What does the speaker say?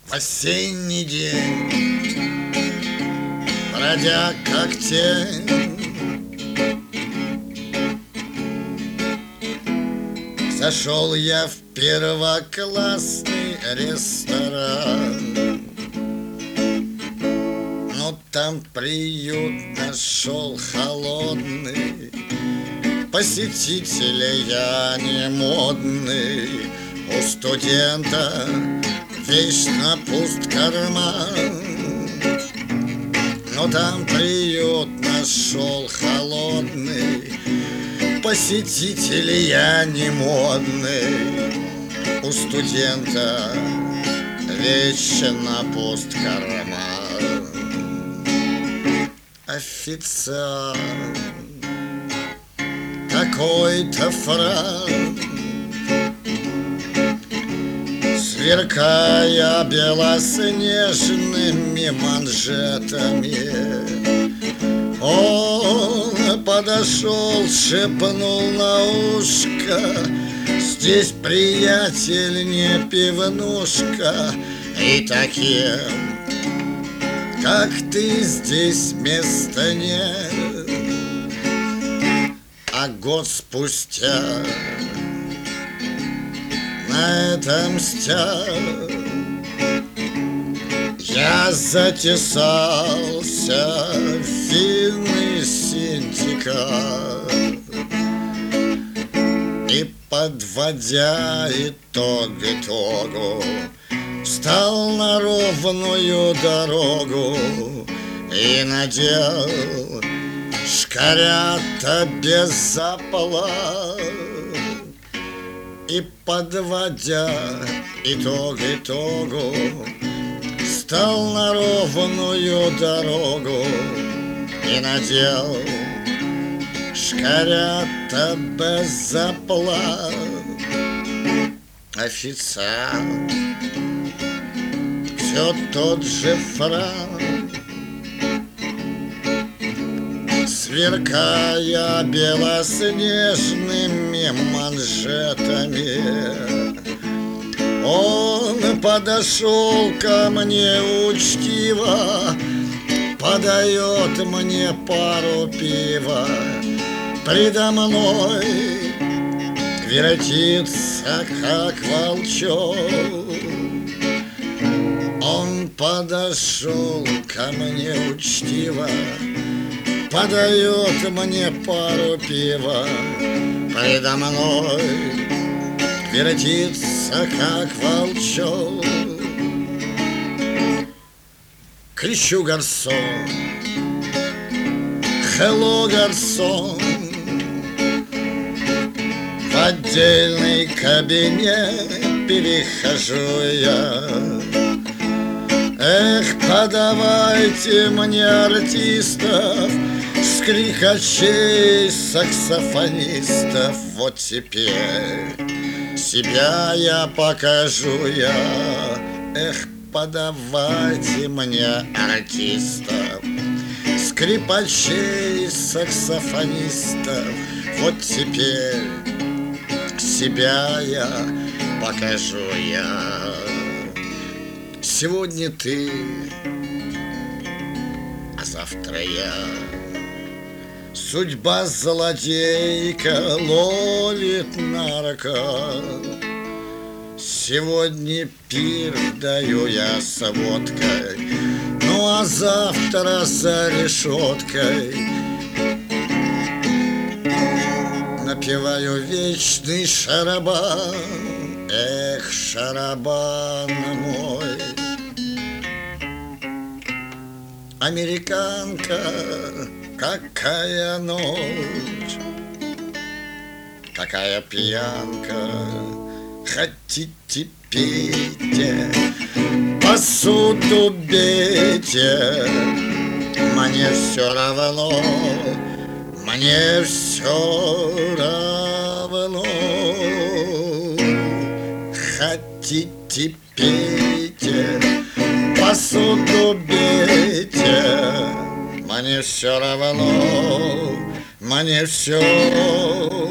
В осенний день, бродя как тень, зашел я в первоклассный ресторан. Но там приют нашел холодный, посетителя я не модный. У студента вечно пуст карман, но там приют нашел холодный, посетитель я не модный. У студента вечно пуст карман. Официант, какой-то франк, сверкая белоснежными манжетами, он подошел, шепнул на ушко: здесь, приятель, не пивнушка, и таким, как ты, здесь места нет. А год спустя на этом стя я затесался в винный синдикат. И, подводя итог итогу, встал на ровную дорогу и надел шкарята без заплат. И, подводя итог итогу, встал на ровную дорогу и надел шкарята без заплат. Официант, все тот же франк, сверкая белоснежными манжетами, он подошел ко мне учтиво, подает мне пару пива. Предо мной вертится, как волчок. Он подошел ко мне учтиво, подает мне пару пива. Предо мной вертится, как волчок. Кричу: гарсон, hello, гарсон. В отдельный кабинет перехожу я. Эх, подавайте мне артистов, скрипачей, саксофонистов. Вот теперь себя я покажу я. Эх, подавайте мне артистов, скрипачей, саксофонистов. Вот теперь себя я покажу я. Сегодня ты, а завтра я. Судьба злодейка ловит нарко. Сегодня пир даю я с водкой, ну а завтра за решеткой напеваю вечный шарабан. Эх, шарабан мой. Американка, какая ночь, какая пьянка. Хотите, пейте, посуду бейте, мне все равно, мне все равно. Хотите, пейте, посуду бейте, мне все равно, мне все